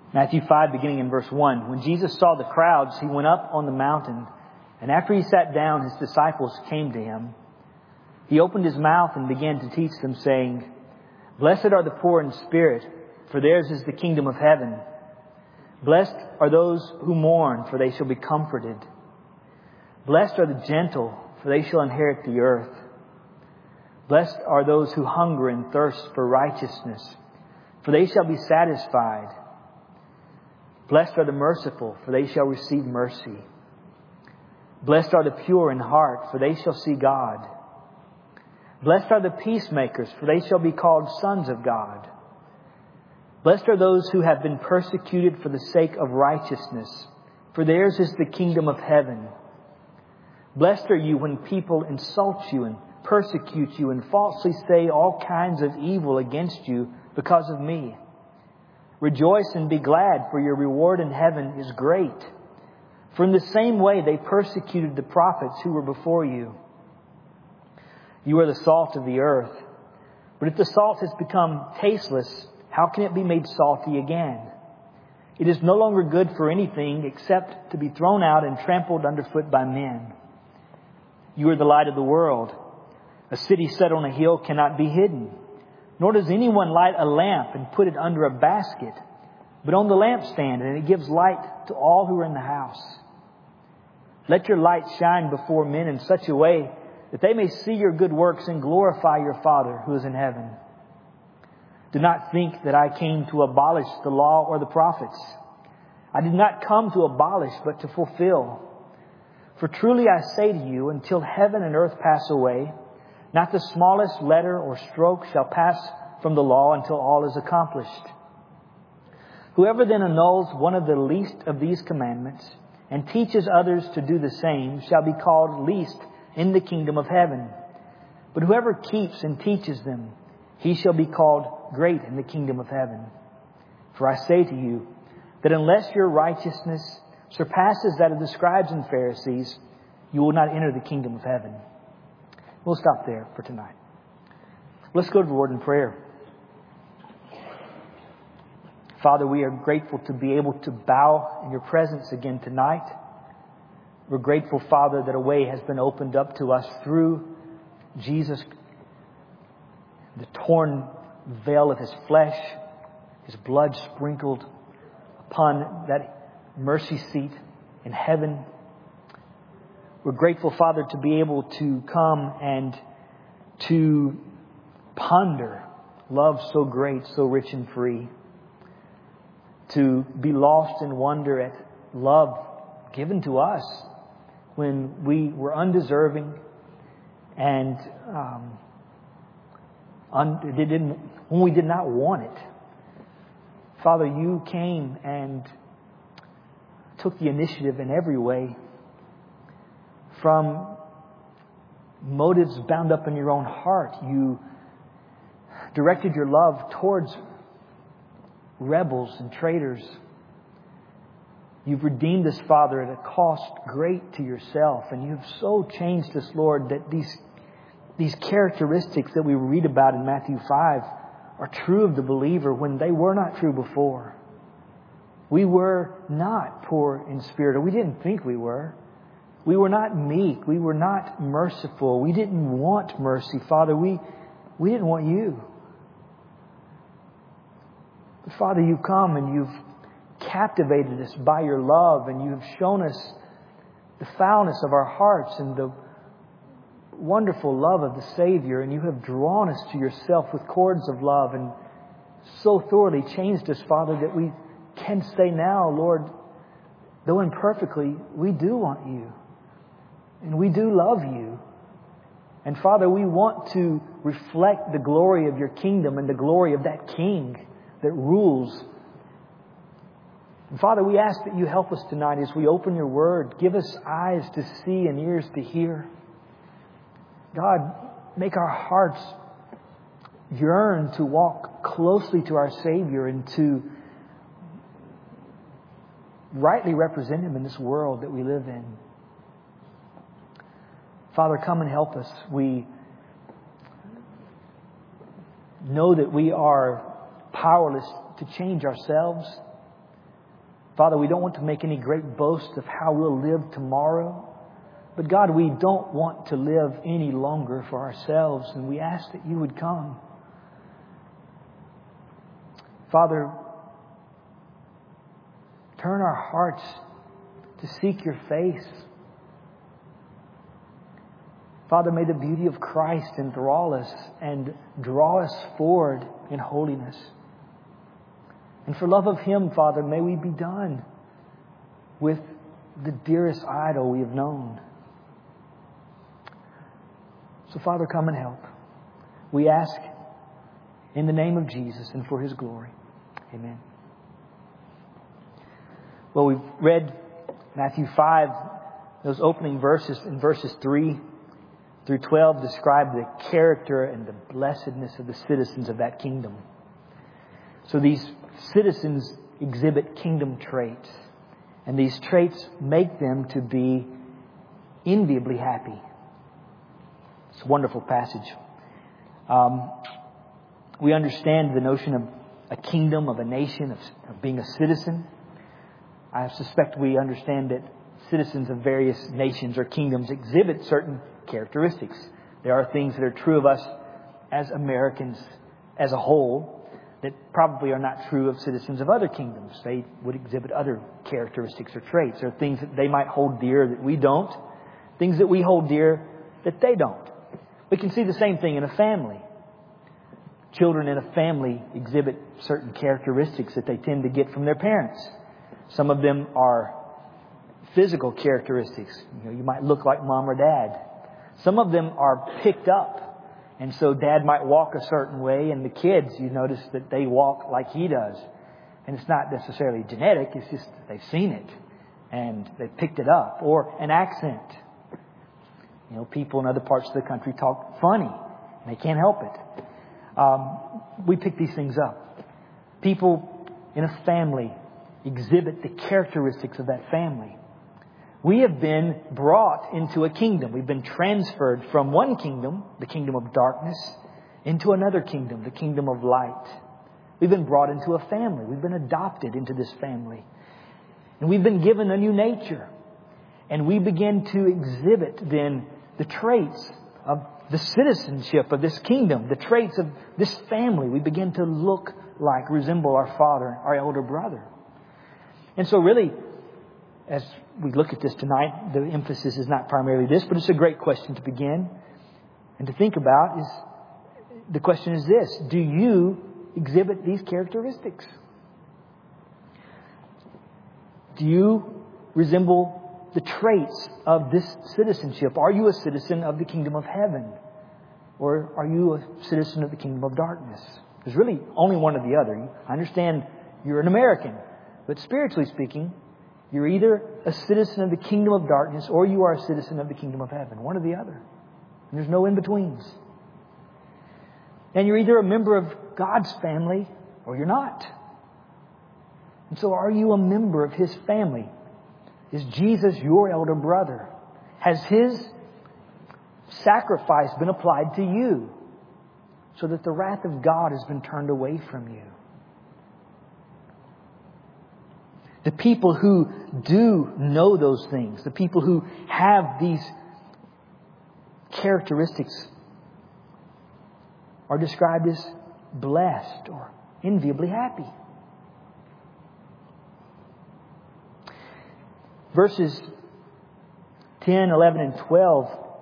Matthew 5, beginning in verse 1. When Jesus saw the crowds, He went up on the mountain, and after He sat down, His disciples came to Him. He opened His mouth and began to teach them, saying, Blessed are the poor in spirit, for theirs is the kingdom of heaven. Blessed are those who mourn, for they shall be comforted. Blessed are the gentle, for they shall inherit the earth. Blessed are those who hunger and thirst for righteousness, for they shall be satisfied. Blessed are the merciful, for they shall receive mercy. Blessed are the pure in heart, for they shall see God. Blessed are the peacemakers, for they shall be called sons of God. Blessed are those who have been persecuted for the sake of righteousness, for theirs is the kingdom of heaven. Blessed are you when people insult you and persecute you and falsely say all kinds of evil against you because of me. Rejoice and be glad, for your reward in heaven is great. For in the same way they persecuted the prophets who were before you. You are the salt of the earth. But if the salt has become tasteless, how can it be made salty again? It is no longer good for anything except to be thrown out and trampled underfoot by men. You are the light of the world. A city set on a hill cannot be hidden. Nor does anyone light a lamp and put it under a basket, but on the lampstand, and it gives light to all who are in the house. Let your light shine before men in such a way that they may see your good works and glorify your Father who is in heaven. Do not think that I came to abolish the law or the prophets. I did not come to abolish, but to fulfill. For truly I say to you, until heaven and earth pass away, not the smallest letter or stroke shall pass from the law until all is accomplished. Whoever then annuls one of the least of these commandments and teaches others to do the same shall be called least in the kingdom of heaven. But whoever keeps and teaches them, he shall be called great in the kingdom of heaven. For I say to you that unless your righteousness surpasses that of the scribes and Pharisees, you will not enter the kingdom of heaven. We'll stop there for tonight. Let's go to the Lord in prayer. Father, we are grateful to be able to bow in your presence again tonight. We're grateful, Father, that a way has been opened up to us through Jesus, the torn veil of His flesh, His blood sprinkled upon that mercy seat in heaven. We're grateful, Father, to be able to come and to ponder love so great, so rich and free. To be lost in wonder at love given to us when we were undeserving and when we did not want it. Father, you came and took the initiative in every way, from motives bound up in your own heart. You directed your love towards rebels and traitors. You've redeemed us, Father, at a cost great to yourself. And you've so changed us, Lord, that these characteristics that we read about in Matthew 5 are true of the believer when they were not true before. We were not poor in spirit, or we didn't think we were. We were not meek. We were not merciful. We didn't want mercy, Father. We didn't want you. But Father, you've come and you've captivated us by your love, and you've shown us the foulness of our hearts and the wonderful love of the Savior, and you have drawn us to yourself with cords of love and so thoroughly changed us, Father, that we can say now, Lord, though imperfectly, we do want you. And we do love you. And Father, we want to reflect the glory of your kingdom and the glory of that King that rules. And Father, we ask that you help us tonight as we open your word. Give us eyes to see and ears to hear. God, make our hearts yearn to walk closely to our Savior and to rightly represent Him in this world that we live in. Father, come and help us. We know that we are powerless to change ourselves. Father, we don't want to make any great boast of how we'll live tomorrow. But God, we don't want to live any longer for ourselves, and we ask that you would come. Father, turn our hearts to seek your face. Father, may the beauty of Christ enthrall us and draw us forward in holiness. And for love of Him, Father, may we be done with the dearest idol we have known. So, Father, come and help. We ask in the name of Jesus and for His glory. Amen. Well, we've read Matthew 5. Those opening verses in verses 3 through 12 describe the character and the blessedness of the citizens of that kingdom. So these citizens exhibit kingdom traits. And these traits make them to be enviably happy. It's a wonderful passage. We understand the notion of a kingdom, of a nation, of being a citizen. I suspect we understand that citizens of various nations or kingdoms exhibit certain characteristics. There are things that are true of us as Americans as a whole that probably are not true of citizens of other kingdoms. They would exhibit other characteristics or traits. There are things that they might hold dear that we don't. Things that we hold dear that they don't. We can see the same thing in a family. Children in a family exhibit certain characteristics that they tend to get from their parents. Some of them are physical characteristics. You might look like mom or dad. Some of them are picked up. And so dad might walk a certain way, and the kids, you notice that they walk like he does. And it's not necessarily genetic, it's just that they've seen it and they've picked it up. Or an accent. People in other parts of the country talk funny, and they can't help it. We pick these things up. People in a family exhibit the characteristics of that family. We have been brought into a kingdom. We've been transferred from one kingdom, the kingdom of darkness, into another kingdom, the kingdom of light. We've been brought into a family. We've been adopted into this family. And we've been given a new nature. And we begin to exhibit then the traits of the citizenship of this kingdom, the traits of this family. We begin to look like, resemble our father, our elder brother. And so really, as we look at this tonight, the emphasis is not primarily this, but it's a great question to begin and to think about. The question is this: do you exhibit these characteristics? Do you resemble the traits of this citizenship? Are you a citizen of the kingdom of heaven? Or are you a citizen of the kingdom of darkness? There's really only one or the other. I understand you're an American, but spiritually speaking, you're either a citizen of the kingdom of darkness or you are a citizen of the kingdom of heaven. One or the other. And there's no in-betweens. And you're either a member of God's family or you're not. And so are you a member of His family? Is Jesus your elder brother? Has His sacrifice been applied to you so that the wrath of God has been turned away from you? The people who do know those things, the people who have these characteristics, are described as blessed or enviably happy. Verses 10, 11, and 12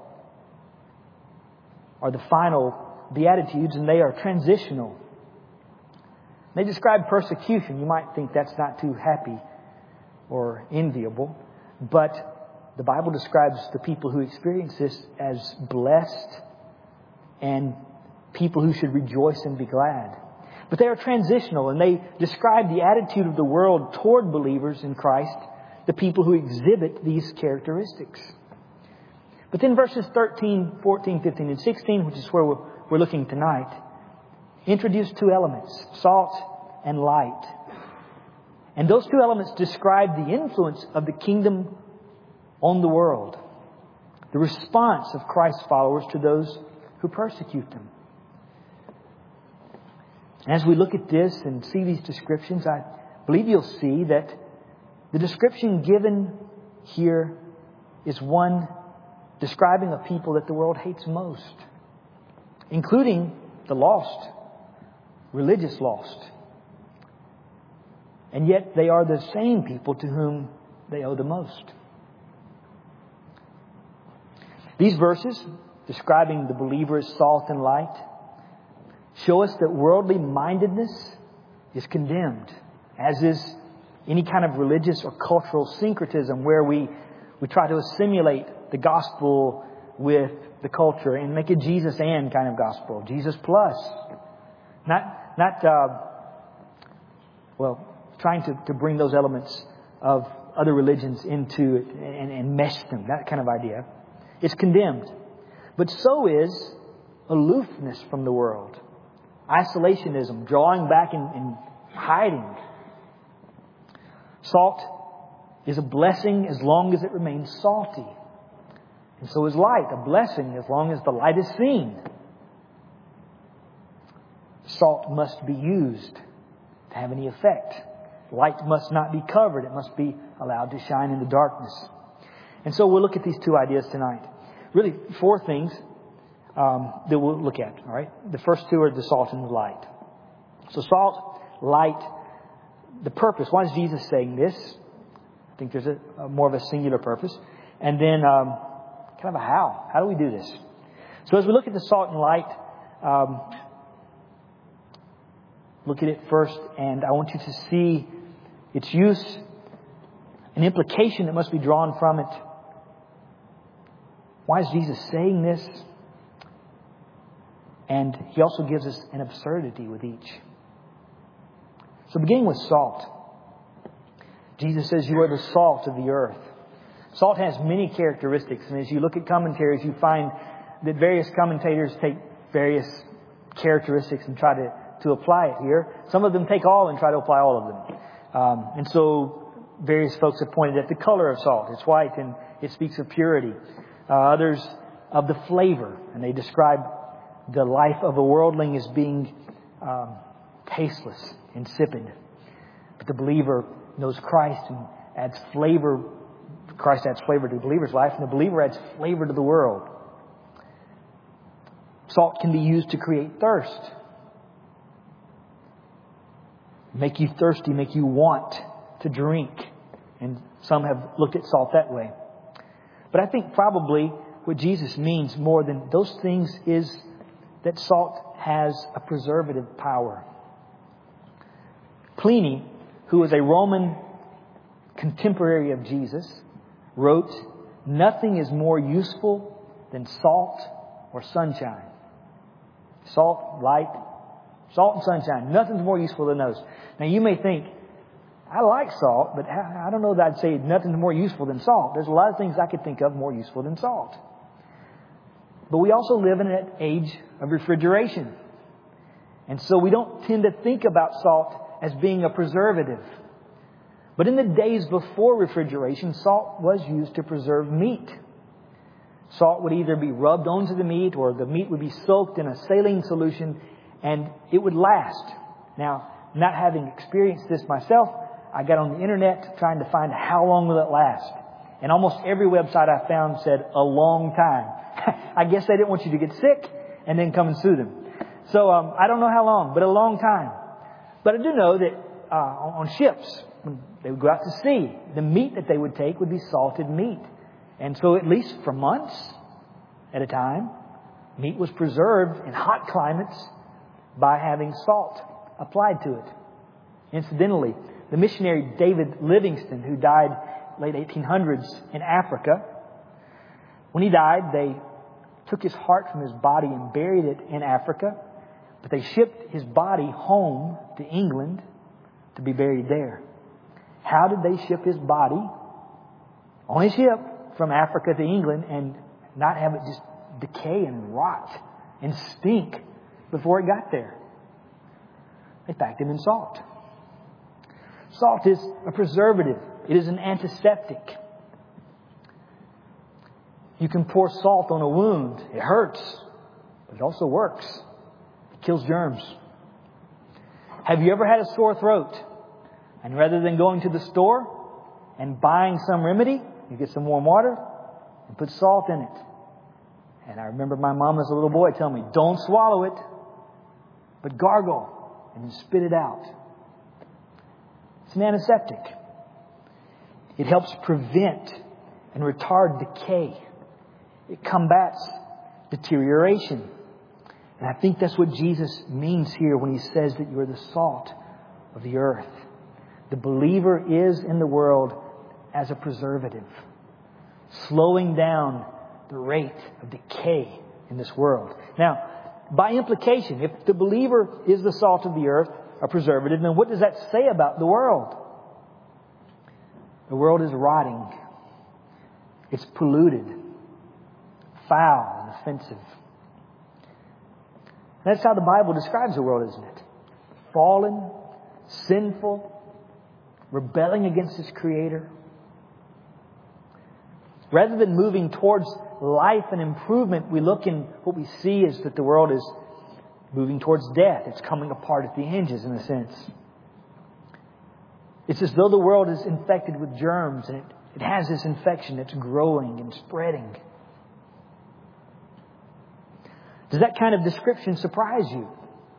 are the final Beatitudes, and they are transitional. They describe persecution. You might think that's not too happy or enviable, but the Bible describes the people who experience this as blessed and people who should rejoice and be glad. But they are transitional, and they describe the attitude of the world toward believers in Christ, the people who exhibit these characteristics. But then verses 13, 14, 15, and 16, which is where we're looking tonight, introduce two elements, salt and light. And those two elements describe the influence of the kingdom on the world, the response of Christ's followers to those who persecute them. As we look at this and see these descriptions, I believe you'll see that The description given here is one describing a people that the world hates most, including the lost, religious lost. And yet they are the same people to whom they owe the most. These verses, describing the believer as salt and light, show us that worldly mindedness is condemned, as is any kind of religious or cultural syncretism where we try to assimilate the gospel with the culture and make it Jesus and kind of gospel, Jesus plus. Trying to bring those elements of other religions into it and mesh them, that kind of idea. It's condemned. But so is aloofness from the world. Isolationism, drawing back and hiding. Salt is a blessing as long as it remains salty. And so is light a blessing as long as the light is seen. Salt must be used to have any effect. Light must not be covered. It must be allowed to shine in the darkness. And so we'll look at these two ideas tonight. Really, 4 things that we'll look at. All right. The first 2 are the salt and the light. So salt, light, the purpose. Why is Jesus saying this? I think there's a more of a singular purpose. And then kind of a how. How do we do this? So as we look at the salt and light, look at it first, and I want you to see its use, an implication that must be drawn from it. Why is Jesus saying this? And He also gives us an absurdity with each. So beginning with salt. Jesus says, "You are the salt of the earth." Salt has many characteristics, and as you look at commentaries, you find that various commentators take various characteristics and try to apply it here. Some of them take all and try to apply all of them. And so various folks have pointed at the color of salt. It's white and it speaks of purity. Others of the flavor, and they describe the life of a worldling as being tasteless, insipid. But the believer knows Christ and adds flavor. Christ adds flavor to the believer's life, and the believer adds flavor to the world. Salt can be used to create thirst. Make you thirsty, make you want to drink. And some have looked at salt that way. But I think probably what Jesus means more than those things is that salt has a preservative power. Pliny, who was a Roman contemporary of Jesus, wrote, "Nothing is more useful than salt or sunshine." Salt, light, salt and sunshine. Nothing's more useful than those. Now you may think, I like salt, but I don't know that I'd say nothing's more useful than salt. There's a lot of things I could think of more useful than salt. But we also live in an age of refrigeration. And so we don't tend to think about salt as being a preservative. But in the days before refrigeration, salt was used to preserve meat. Salt would either be rubbed onto the meat or the meat would be soaked in a saline solution and it would last. Now, not having experienced this myself, I got on the internet trying to find how long will it last. And almost every website I found said a long time. I guess they didn't want you to get sick and then come and sue them. So I don't know how long, but a long time. But I do know that on ships, when they would go out to sea, the meat that they would take would be salted meat. And so at least for months at a time, meat was preserved in hot climates by having salt applied to it. Incidentally, the missionary David Livingstone, who died late 1800s in Africa, when he died, they took his heart from his body and buried it in Africa, but they shipped his body home to England to be buried there. How did they ship his body on a ship from Africa to England and not have it just decay and rot and stink before it got there? They packed him in salt. Salt is a preservative. It is an antiseptic. You can pour salt on a wound. It hurts, but it also works. It kills germs. Have you ever had a sore throat? And rather than going to the store and buying some remedy. You get some warm water and put salt in it. And I remember my mom as a little boy telling me, don't swallow it, but gargle and then spit it out. It's an antiseptic. It helps prevent and retard decay. It combats deterioration. And I think that's what Jesus means here when He says that you are the salt of the earth. The believer is in the world as a preservative, slowing down the rate of decay in this world. Now, by implication, if the believer is the salt of the earth, a preservative, then what does that say about the world? The world is rotting. It's polluted, foul, and offensive. That's how the Bible describes the world, isn't it? Fallen, sinful, rebelling against its Creator. Rather than moving towards life and improvement, we look and what we see is that the world is moving towards death. It's coming apart at the hinges, in a sense. It's as though the world is infected with germs, and it has this infection that's growing and spreading. Does that kind of description surprise you?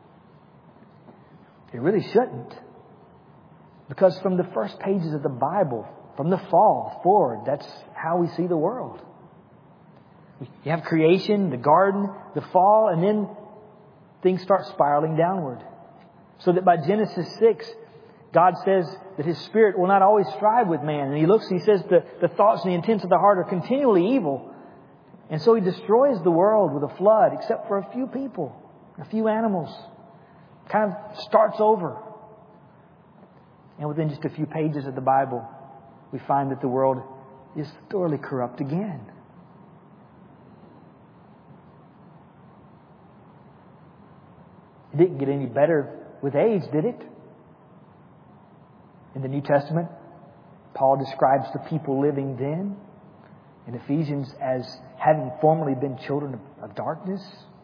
It really shouldn't. Because from the first pages of the Bible, from the fall forward, that's how we see the world. You have creation, the garden, the fall, and then things start spiraling downward. So that by Genesis 6, God says that His Spirit will not always strive with man. And He looks and He says the thoughts and the intents of the heart are continually evil. And so He destroys the world with a flood, except for a few people, a few animals. Kind of starts over. And within just a few pages of the Bible, we find that the world is thoroughly corrupt again. It didn't get any better with age, did it? In the New Testament, Paul describes the people living then in Ephesians as having formerly been children of darkness.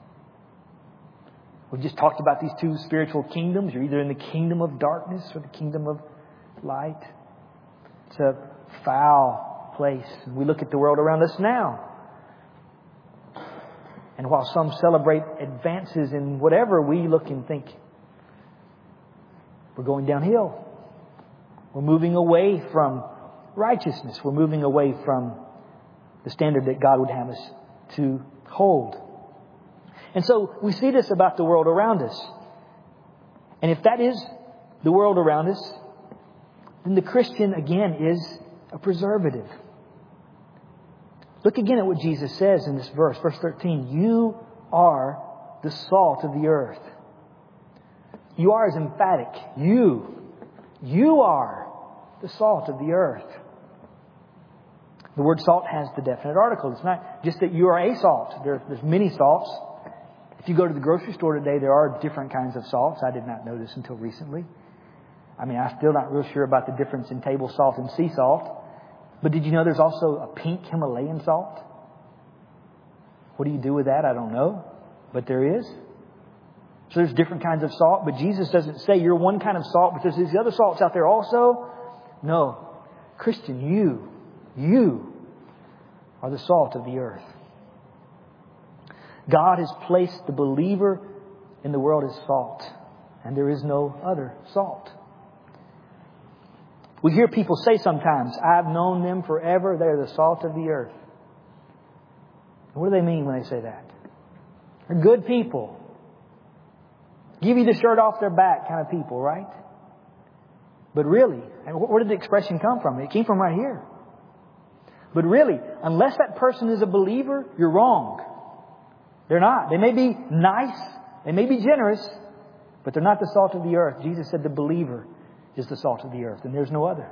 We just talked about these two spiritual kingdoms. You're either in the kingdom of darkness or the kingdom of light. It's a foul place. We look at the world around us now. And while some celebrate advances in whatever, we look and think, we're going downhill. We're moving away from righteousness. We're moving away from the standard that God would have us to hold. And so we see this about the world around us. And if that is the world around us, then the Christian, again, is a preservative. Look again at what Jesus says in this verse, verse 13. You are the salt of the earth. You are is emphatic. You are the salt of the earth. The word salt has the definite article. It's not just that you are a salt. There's many salts. If you go to the grocery store today, there are different kinds of salts. I did not know this until recently. I'm still not real sure about the difference in table salt and sea salt. But did you know there's also a pink Himalayan salt? What do you do with that? I don't know. But there is. So there's different kinds of salt. But Jesus doesn't say you're one kind of salt, but there's these other salts out there also. No. Christian, you are the salt of the earth. God has placed the believer in the world as salt. And there is no other salt. We hear people say sometimes, I've known them forever. They're the salt of the earth. What do they mean when they say that? They're good people. Give you the shirt off their back kind of people, right? But really, and where did the expression come from? It came from right here. But really, unless that person is a believer, you're wrong. They're not. They may be nice. They may be generous. But they're not the salt of the earth. Jesus said the believer is the salt of the earth, and there's no other.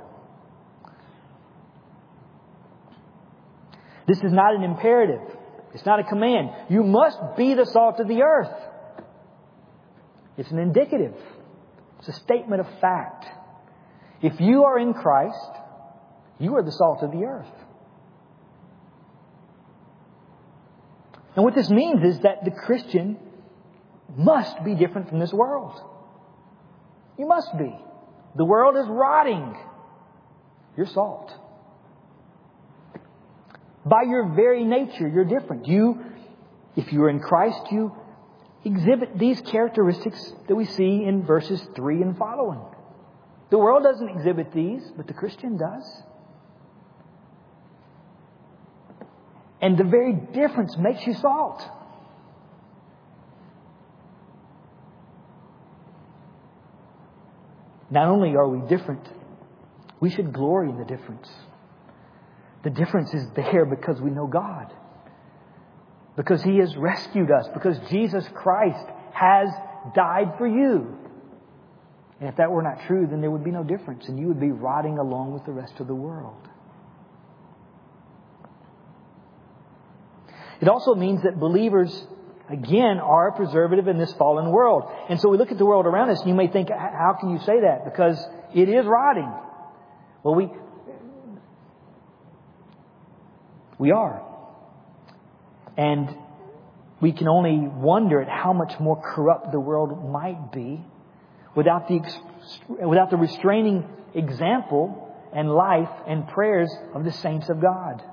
This is not an imperative. It's not a command. You must be the salt of the earth. It's an indicative. It's a statement of fact. If you are in Christ, you are the salt of the earth. And what this means is that the Christian must be different from this world. You must be. The world is rotting. You're salt. By your very nature, you're different. If you're in Christ, you exhibit these characteristics that we see in verses 3 and following. The world doesn't exhibit these, but the Christian does. And the very difference makes you salt. Not only are we different, we should glory in the difference. The difference is there because we know God. Because He has rescued us. Because Jesus Christ has died for you. And if that were not true, then there would be no difference. And you would be rotting along with the rest of the world. It also means that believers, again, are a preservative in this fallen world. And so we look at the world around us and you may think, how can you say that? Because it is rotting. Well, we are. And we can only wonder at how much more corrupt the world might be without the restraining example and life and prayers of the saints of God.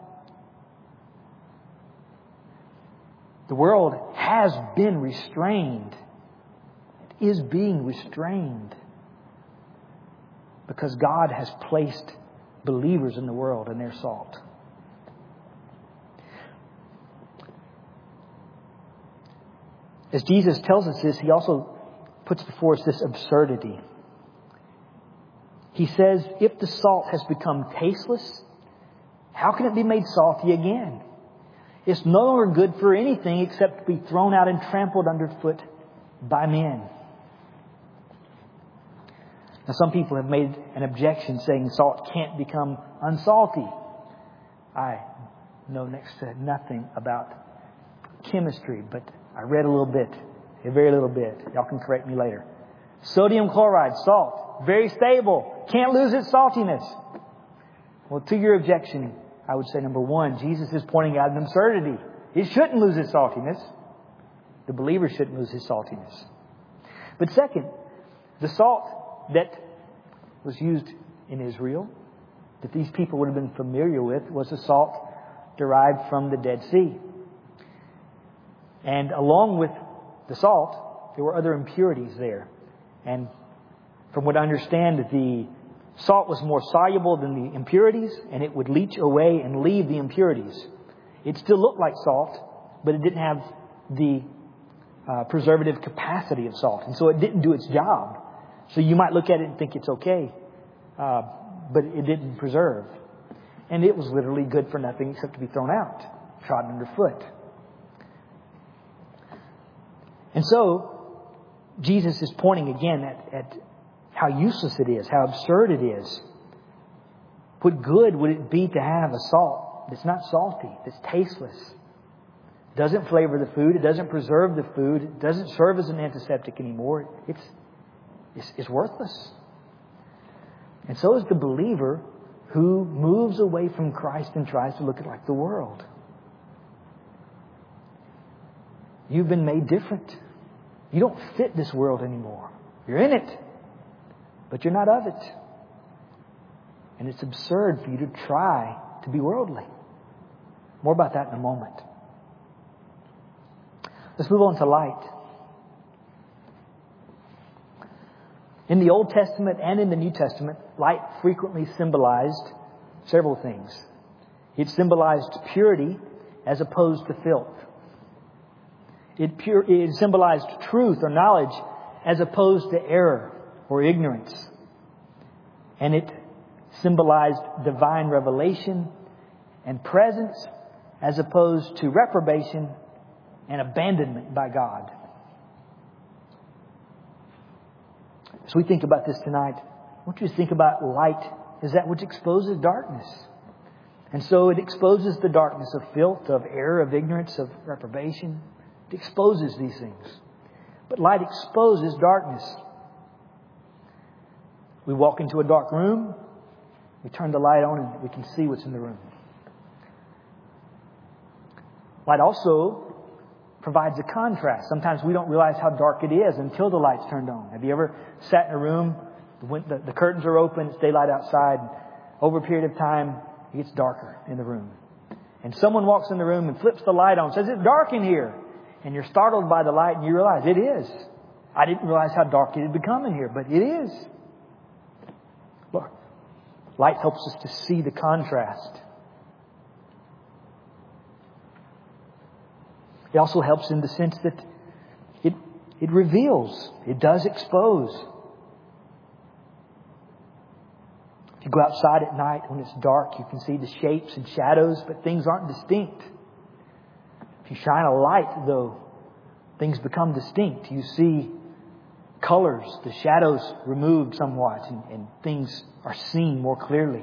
The world has been restrained. It is being restrained because God has placed believers in the world and their salt. As Jesus tells us this, He also puts before us this absurdity. He says, if the salt has become tasteless, how can it be made salty again? It's no longer good for anything except to be thrown out and trampled underfoot by men. Now, some people have made an objection saying salt can't become unsalty. I know next to nothing about chemistry, but I read a little bit, a very little bit. Y'all can correct me later. Sodium chloride, salt, very stable, can't lose its saltiness. Well, to your objection, I would say number one, Jesus is pointing out an absurdity. It shouldn't lose its saltiness. The believer shouldn't lose his saltiness. But second, the salt that was used in Israel, that these people would have been familiar with, was the salt derived from the Dead Sea. And along with the salt, there were other impurities there. And from what I understand, the salt was more soluble than the impurities, and it would leach away and leave the impurities. It still looked like salt, but it didn't have the preservative capacity of salt. And so it didn't do its job. So you might look at it and think it's okay, but it didn't preserve. And it was literally good for nothing except to be thrown out, trodden underfoot. And so, Jesus is pointing again at how useless it is, how absurd it is. What good would it be to have a salt that's not salty, that's tasteless? It doesn't flavor the food, it doesn't preserve the food, it doesn't serve as an antiseptic anymore. It's worthless. And so is the believer who moves away from Christ and tries to look like the world. You've been made different. You don't fit this world anymore. You're in it, but you're not of it. And it's absurd for you to try to be worldly. More about that in a moment. Let's move on to light. In the Old Testament and in the New Testament, light frequently symbolized several things. It symbolized purity as opposed to filth. It symbolized truth or knowledge as opposed to error or ignorance. And it symbolized divine revelation and presence as opposed to reprobation and abandonment by God. As we think about this tonight, I want you to think about light as that which exposes darkness. And so it exposes the darkness of filth, of error, of ignorance, of reprobation. It exposes these things. But light exposes darkness. We walk into a dark room, we turn the light on, and we can see what's in the room. Light also provides a contrast. Sometimes we don't realize how dark it is until the light's turned on. Have you ever sat in a room, the curtains are open, it's daylight outside, over a period of time, it gets darker in the room. And someone walks in the room and flips the light on, says, "It's dark in here." And you're startled by the light and you realize it is. I didn't realize how dark it had become in here, but it is. Look, light helps us to see the contrast. It also helps in the sense that it reveals. It does expose. If you go outside at night when it's dark, you can see the shapes and shadows, but things aren't distinct. If you shine a light, though, things become distinct. You see colors, the shadows removed somewhat, and things are seen more clearly.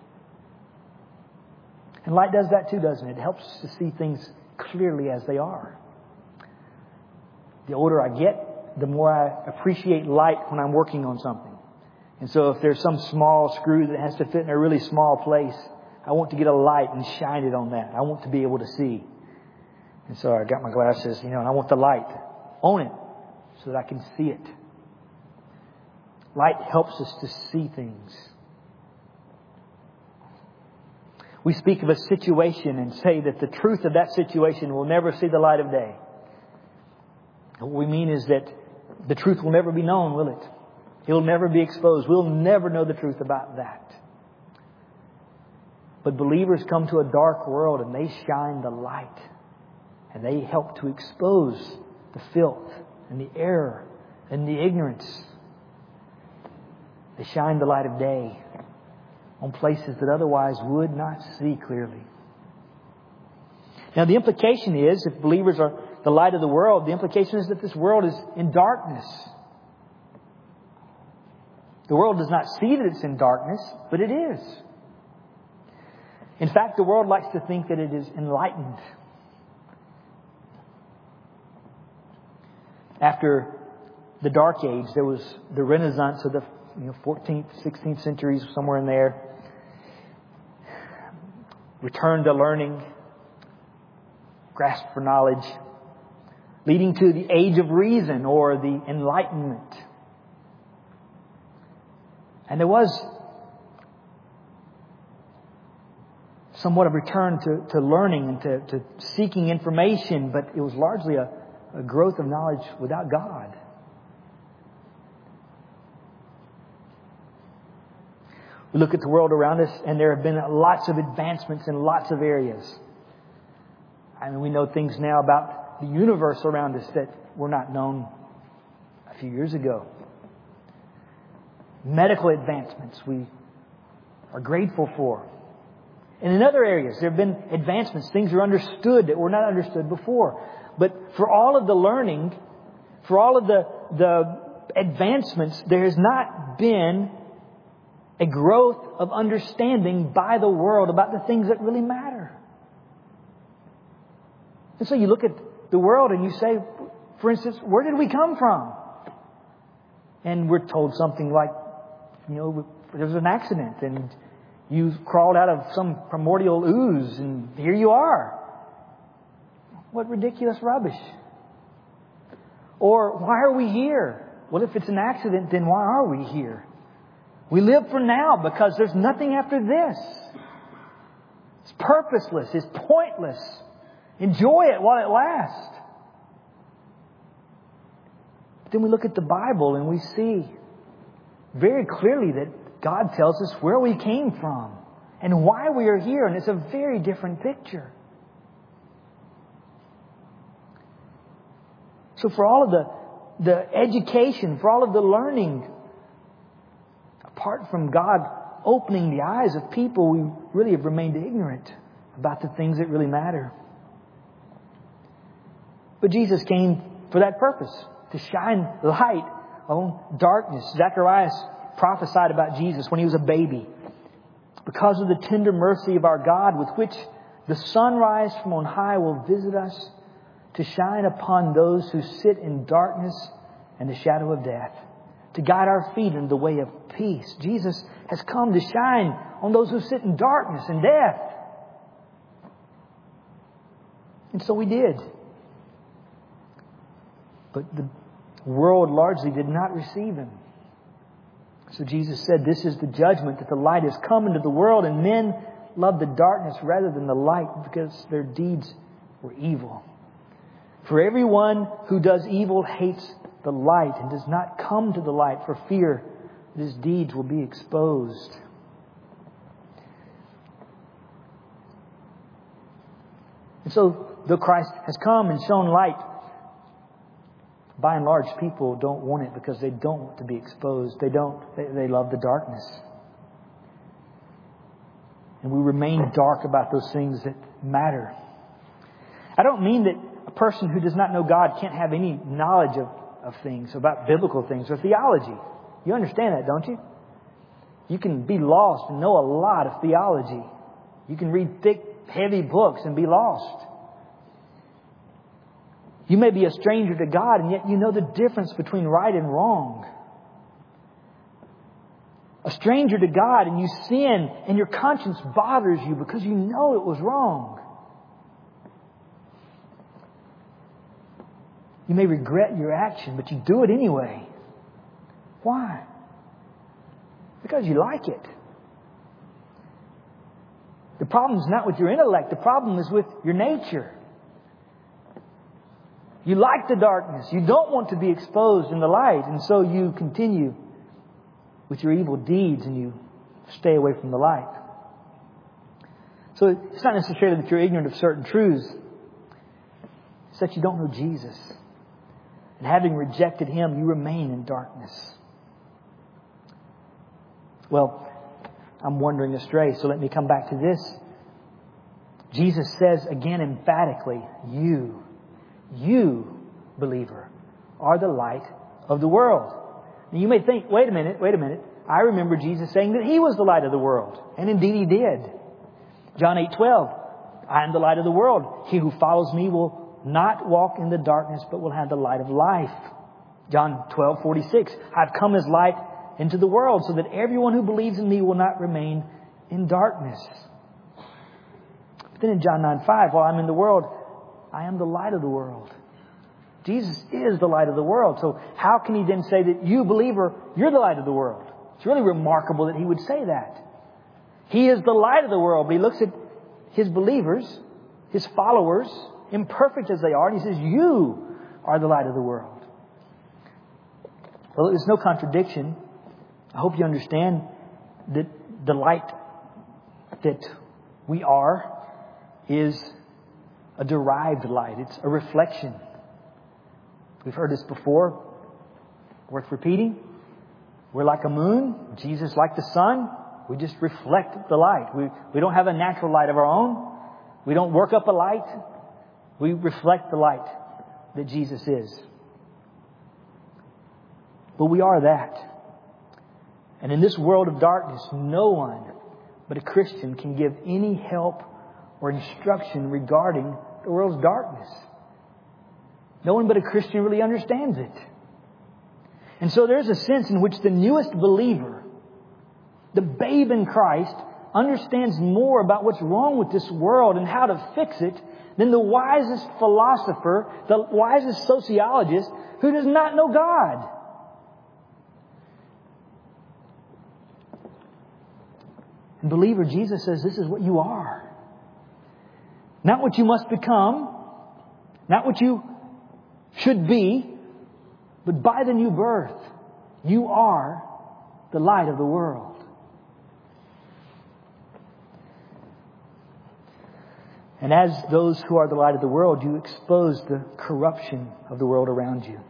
And light does that too, doesn't it? It helps us to see things clearly as they are. The older I get, the more I appreciate light when I'm working on something. And so if there's some small screw that has to fit in a really small place, I want to get a light and shine it on that. I want to be able to see. And so I got my glasses, and I want the light on it so that I can see it. Light helps us to see things. We speak of a situation and say that the truth of that situation will never see the light of day. What we mean is that the truth will never be known, will it? It will never be exposed. We'll never know the truth about that. But believers come to a dark world and they shine the light. And they help to expose the filth and the error and the ignorance. They shine the light of day on places that otherwise would not see clearly. Now the implication is, if believers are the light of the world, the implication is that this world is in darkness. The world does not see that it's in darkness, but it is. In fact, the world likes to think that it is enlightened. After the Dark Age, there was the Renaissance of the 14th, 16th centuries, somewhere in there. Return to learning, grasp for knowledge, leading to the Age of Reason or the Enlightenment. And there was somewhat of a return to learning and to seeking information, but it was largely a growth of knowledge without God. We look at the world around us and there have been lots of advancements in lots of areas. I mean, we know things now about the universe around us that were not known a few years ago. Medical advancements we are grateful for. And in other areas, there have been advancements. Things are understood that were not understood before. But for all of the learning, for all of the advancements, there has not been a growth of understanding by the world about the things that really matter. And so you look at the world and you say, for instance, where did we come from? And we're told something like, there was an accident and you crawled out of some primordial ooze and here you are. What ridiculous rubbish. Or why are we here? Well, if it's an accident, then why are we here? We live for now because there's nothing after this. It's purposeless. It's pointless. Enjoy it while it lasts. But then we look at the Bible and we see very clearly that God tells us where we came from and why we are here. And it's a very different picture. So for all of the education, for all of the learning, apart from God opening the eyes of people, we really have remained ignorant about the things that really matter. But Jesus came for that purpose, to shine light on darkness. Zacharias prophesied about Jesus when he was a baby. Because of the tender mercy of our God, with which the sunrise from on high will visit us, to shine upon those who sit in darkness and the shadow of death, to guide our feet in the way of peace. Jesus has come to shine on those who sit in darkness and death. And so we did. But the world largely did not receive Him. So Jesus said, this is the judgment, that the light has come into the world, and men love the darkness rather than the light because their deeds were evil. For everyone who does evil hates the light and does not come to the light for fear that his deeds will be exposed. And so, though Christ has come and shown light, by and large, people don't want it because they don't want to be exposed. They love the darkness. And we remain dark about those things that matter. I don't mean that a person who does not know God can't have any knowledge of things, about biblical things or theology. You understand that, don't you? You can be lost and know a lot of theology. You can read thick, heavy books and be lost. You may be a stranger to God, and yet you know the difference between right and wrong. A stranger to God, and you sin, and your conscience bothers you because you know it was wrong. You may regret your action, but you do it anyway. Why? Because you like it. The problem is not with your intellect. The problem is with your nature. You like the darkness. You don't want to be exposed in the light. And so you continue with your evil deeds and you stay away from the light. So it's not necessarily that you're ignorant of certain truths. It's that you don't know Jesus. And having rejected Him, you remain in darkness. Well, I'm wandering astray, so let me come back to this. Jesus says again emphatically, you, believer, are the light of the world. Now you may think, wait a minute. I remember Jesus saying that He was the light of the world. And indeed He did. John 8:12, I am the light of the world. He who follows me will not walk in the darkness, but will have the light of life. John 12:46, I've come as light into the world so that everyone who believes in me will not remain in darkness. But then in John 9:5, while I'm in the world, I am the light of the world. Jesus is the light of the world. So how can He then say that you, believer, you're the light of the world? It's really remarkable that He would say that. He is the light of the world, but He looks at His believers, His followers, imperfect as they are, and He says, you are the light of the world. Well, there's no contradiction. I hope you understand that the light that we are is a derived light. It's a reflection. We've heard this before. Worth repeating. We're like a moon. Jesus like the sun. We just reflect the light. We don't have a natural light of our own. We don't work up a light. We reflect the light that Jesus is. But we are that. And in this world of darkness, no one but a Christian can give any help or instruction regarding the world's darkness. No one but a Christian really understands it. And so there's a sense in which the newest believer, the babe in Christ, understands more about what's wrong with this world and how to fix it than the wisest philosopher, the wisest sociologist who does not know God. And believer, Jesus says this is what you are. Not what you must become, not what you should be, but by the new birth, you are the light of the world. And as those who are the light of the world, you expose the corruption of the world around you.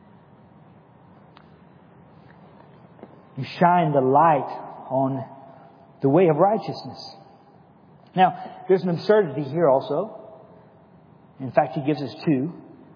You shine the light on the way of righteousness. Now, there's an absurdity here also. In fact, He gives us two.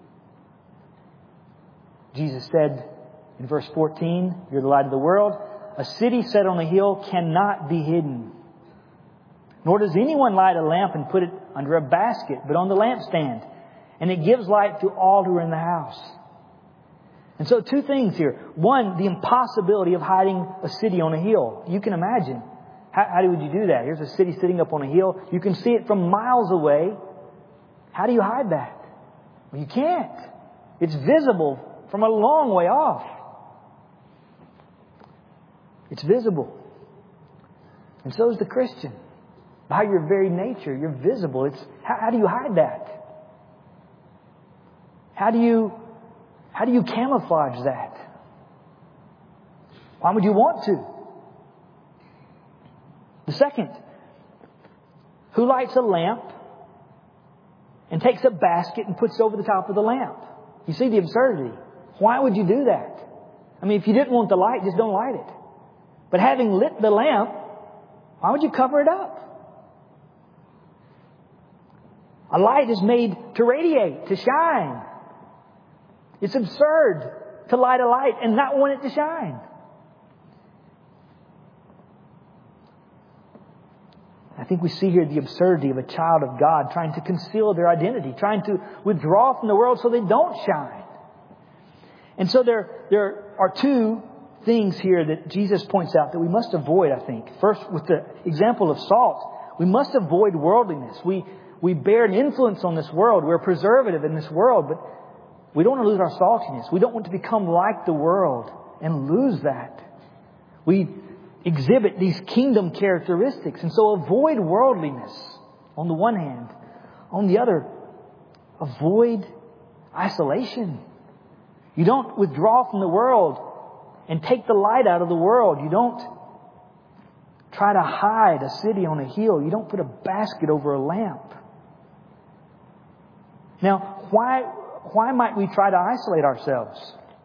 Jesus said in verse 14, you're the light of the world. A city set on a hill cannot be hidden. Nor does anyone light a lamp and put it under a basket, but on the lampstand. And it gives light to all who are in the house. And so two things here. One, the impossibility of hiding a city on a hill. You can imagine. How would you do that? Here's a city sitting up on a hill. You can see it from miles away. How do you hide that? Well, you can't. It's visible from a long way off. It's visible. And so is the Christian. By your very nature, you're visible. How do you hide that? How do you camouflage that? Why would you want to? The second, who lights a lamp and takes a basket and puts it over the top of the lamp? You see the absurdity. Why would you do that? I mean, if you didn't want the light, just don't light it. But having lit the lamp, why would you cover it up? A light is made to radiate, to shine. It's absurd to light a light and not want it to shine. I think we see here the absurdity of a child of God trying to conceal their identity, trying to withdraw from the world so they don't shine. And so there are two things here that Jesus points out that we must avoid, I think. First, with the example of salt, we must avoid worldliness. We bear an influence on this world. We're preservative in this world, but we don't want to lose our saltiness. We don't want to become like the world and lose that. We exhibit these kingdom characteristics. And so avoid worldliness on the one hand. On the other, avoid isolation. You don't withdraw from the world and take the light out of the world. You don't try to hide a city on a hill. You don't put a basket over a lamp. Now, why might we try to isolate ourselves?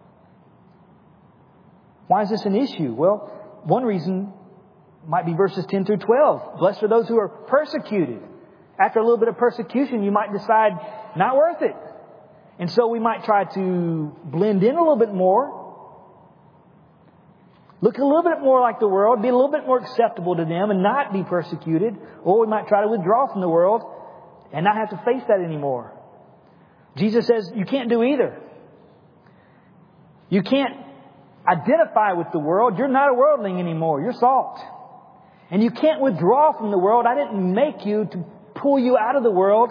Why is this an issue? Well, one reason might be verses 10 through 12. Blessed are those who are persecuted. After a little bit of persecution, you might decide, not worth it. And so we might try to blend in a little bit more. Look a little bit more like the world. Be a little bit more acceptable to them and not be persecuted. Or we might try to withdraw from the world and not have to face that anymore. Jesus says you can't do either. You can't identify with the world. You're not a worldling anymore. You're salt. And you can't withdraw from the world. I didn't make you to pull you out of the world.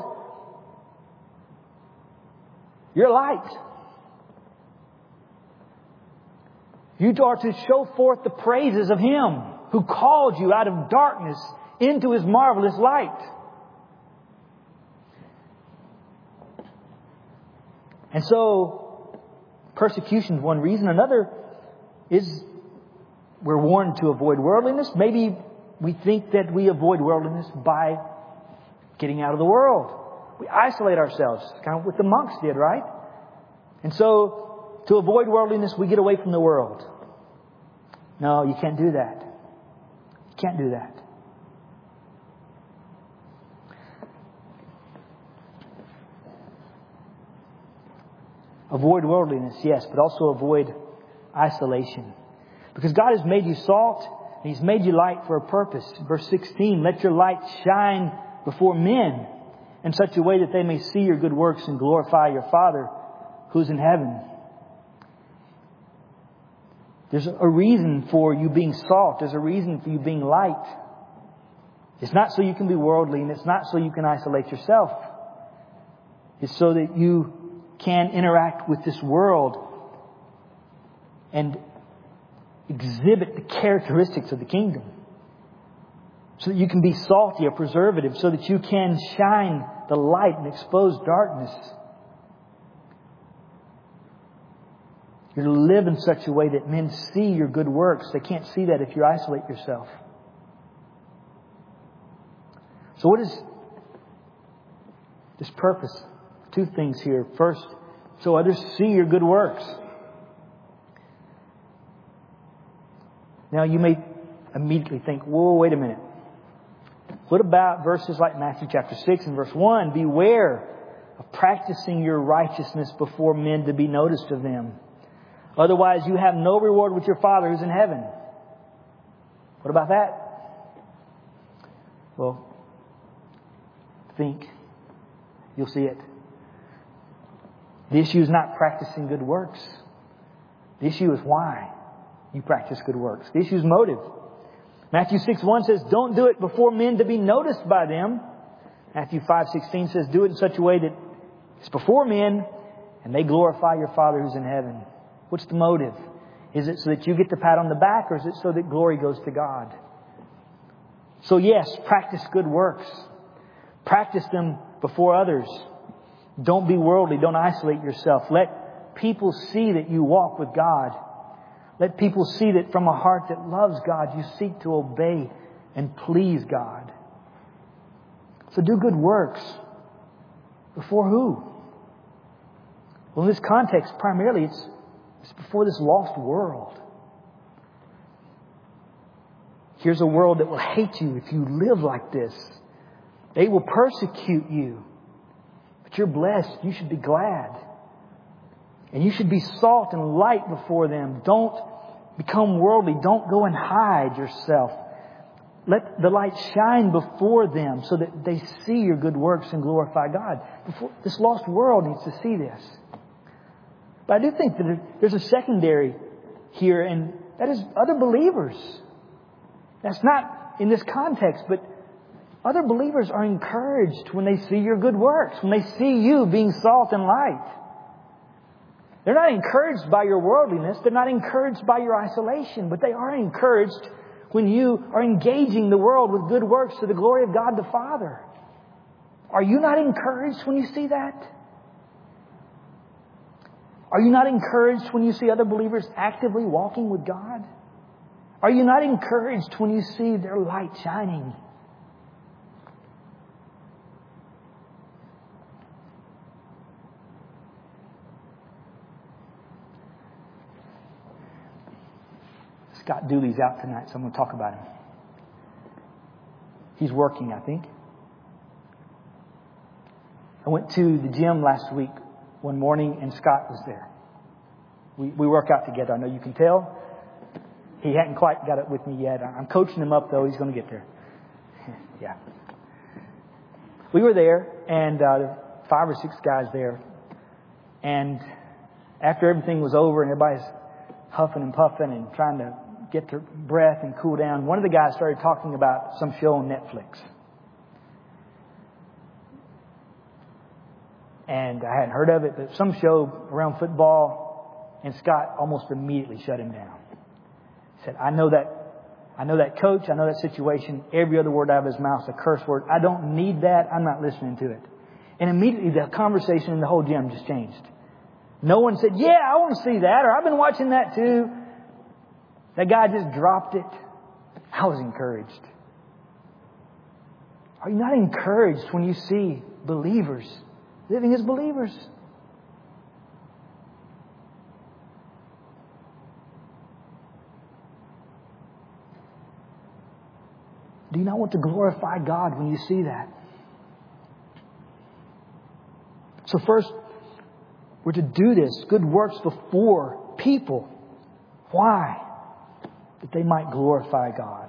You're light. You are to show forth the praises of Him who called you out of darkness into His marvelous light. And so, persecution is one reason. Another is we're warned to avoid worldliness. Maybe we think that we avoid worldliness by getting out of the world. We isolate ourselves, kind of what the monks did, right? And so, to avoid worldliness, we get away from the world. No, you can't do that. You can't do that. Avoid worldliness, yes, but also avoid isolation. Because God has made you salt, and He's made you light for a purpose. Verse 16, let your light shine before men in such a way that they may see your good works and glorify your Father who's in heaven. There's a reason for you being salt. There's a reason for you being light. It's not so you can be worldly, and it's not so you can isolate yourself. It's so that you can interact with this world and exhibit the characteristics of the kingdom. So that you can be salty or preservative, so that you can shine the light and expose darkness. You're to live in such a way that men see your good works. They can't see that if you isolate yourself. So what is this purpose? Two things here. First, so others see your good works. Now you may immediately think, whoa, wait a minute. What about verses like Matthew chapter 6 and verse 1? Beware of practicing your righteousness before men to be noticed of them. Otherwise you have no reward with your Father who's in heaven. What about that? Well, think. You'll see it. The issue is not practicing good works. The issue is why you practice good works. The issue is motive. Matthew 6:1 says, don't do it before men to be noticed by them. Matthew 5:16 says, do it in such a way that it's before men and they glorify your Father who's in heaven. What's the motive? Is it so that you get the pat on the back, or is it so that glory goes to God? So yes, practice good works. Practice them before others. Don't be worldly. Don't isolate yourself. Let people see that you walk with God. Let people see that from a heart that loves God, you seek to obey and please God. So do good works. Before who? Well, in this context, primarily it's before this lost world. Here's a world that will hate you if you live like this. They will persecute you. But you're blessed. You should be glad. And you should be salt and light before them. Don't become worldly. Don't go and hide yourself. Let the light shine before them so that they see your good works and glorify God. This lost world needs to see this. But I do think that there's a secondary here, and that is other believers. That's not in this context, but other believers are encouraged when they see your good works, when they see you being salt and light. They're not encouraged by your worldliness. They're not encouraged by your isolation, but they are encouraged when you are engaging the world with good works to the glory of God the Father. Are you not encouraged when you see that? Are you not encouraged when you see other believers actively walking with God? Are you not encouraged when you see their light shining? Scott Dooley's out tonight, so I'm going to talk about him. He's working, I think. I went to the gym last week one morning, and Scott was there. We work out together. I know you can tell. He hadn't quite got it with me yet. I'm coaching him up, though. He's going to get there. Yeah. We were there, and there were 5 or 6 guys there. And after everything was over and everybody's huffing and puffing and trying to get their breath and cool down, one of the guys started talking about some show on Netflix. And I hadn't heard of it, but some show around football, and Scott almost immediately shut him down. He said, I know that coach, I know that situation. Every other word out of his mouth is a curse word. I don't need that. I'm not listening to it. And immediately the conversation in the whole gym just changed. No one said, yeah, I want to see that, or I've been watching that too. That guy just dropped it. I was encouraged. Are you not encouraged when you see believers living as believers? Do you not want to glorify God when you see that? So first, we're to do this, good works before people. Why? That they might glorify God.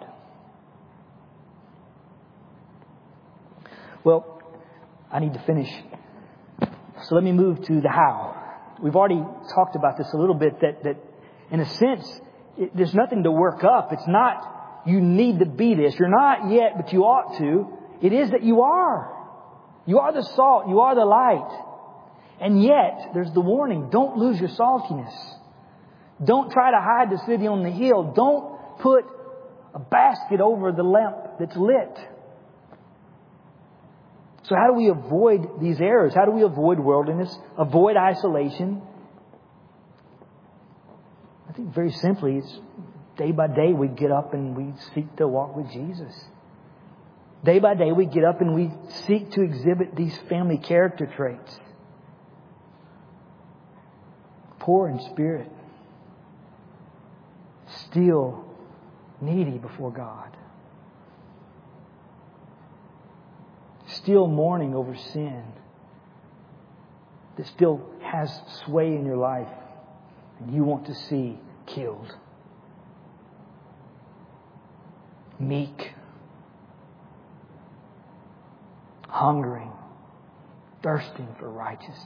Well, I need to finish. So let me move to the how. We've already talked about this a little bit, that in a sense, there's nothing to work up. It's not you need to be this. You're not yet, but you ought to. It is that you are. You are the salt. You are the light. And yet, there's the warning. Don't lose your saltiness. Don't try to hide the city on the hill. Don't put a basket over the lamp that's lit. So how do we avoid these errors? How do we avoid worldliness? Avoid isolation? I think very simply, it's day by day we get up and we seek to walk with Jesus. Day by day we get up and we seek to exhibit these family character traits. Poor in spirit. Still needy before God. Still mourning over sin that still has sway in your life and you want to see killed. Meek. Hungering. Thirsting for righteousness.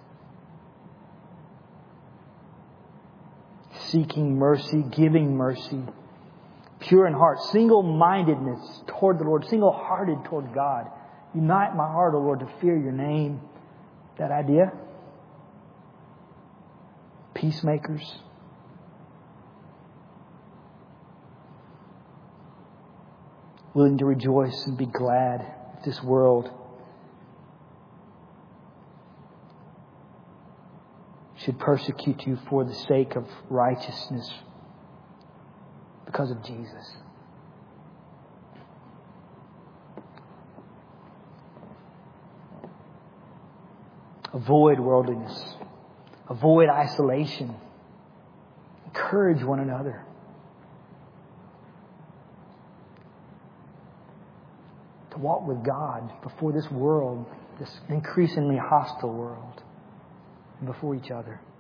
Seeking mercy, giving mercy. Pure in heart. Single-mindedness toward the Lord. Single-hearted toward God. Unite my heart, O Lord, to fear your name. That idea. Peacemakers. willing to rejoice and be glad if this world should persecute you for the sake of righteousness because of Jesus. Avoid worldliness. Avoid isolation. Encourage one another. To walk with God before this world, this increasingly hostile world, and before each other.